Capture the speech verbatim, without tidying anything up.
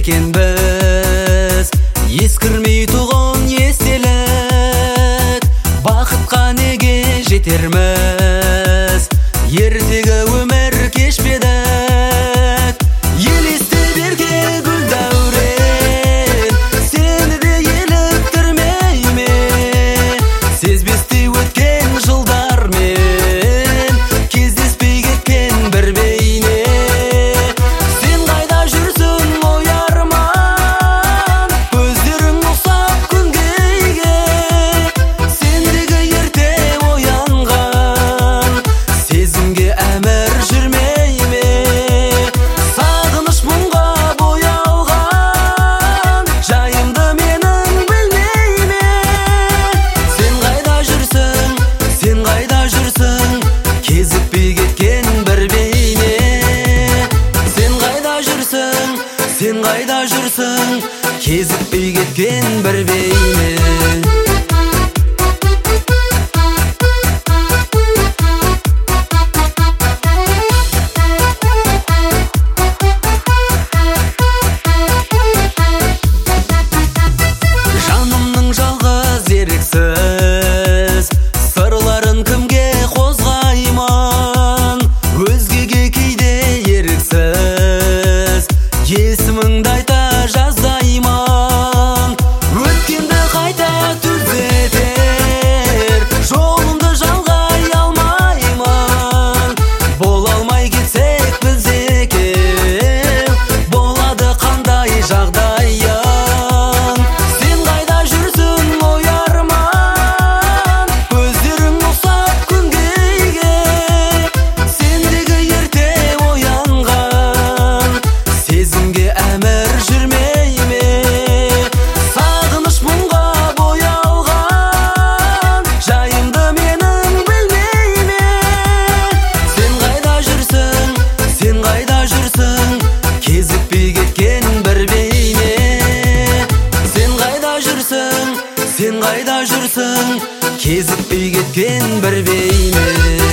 екенбіз. Ескірмей туған естелік, бақытқа неге жетерміз? Ертегі өмір кешпедік, елесті берге гүл дәурен, сені де еліктірмей ме? Сезбестей өткен жылдармен, кездеспей кеткен бір бейне. Сен қайда жүрсің ой арман, көздерің ұқсап күнгейге. Сендегі ерте оянған сезімге әмір жүрмей ме? Сағыныш мұңға боялған жайымды менің білмей ме? Сен қайда жүрсің, сен қайда жүрсің, кезікпей кеткен бір бейне. Сен қайда жүрсің, сен қайда жүрсің, кезікпей кеткен бір бейне. Жанымның жалғыз еріксіз сырларын кімге қозғайман? Өзгеге кейде еріксіз есіміңді айта жаздайман. Өткенді қайта түзетер жолымды жалғай алмаймын. Бола алмай кетсек біз екеу, болады қандай жағдайың? Сен қайда жүрсің ой арман, көздерің ұқсап күнгейге. Сендегі ерте оянған сезімге әмір жүрмей ме? Сағыныш мұңға боялған жайымды менің білмей ме? Сен қайда жүрсің, сен қайда жүрсің, кезікпей кеткен бір бейне. Сен қайда жүрсің, сен қайда жүрсің, кезікпей кеткен бір бейне.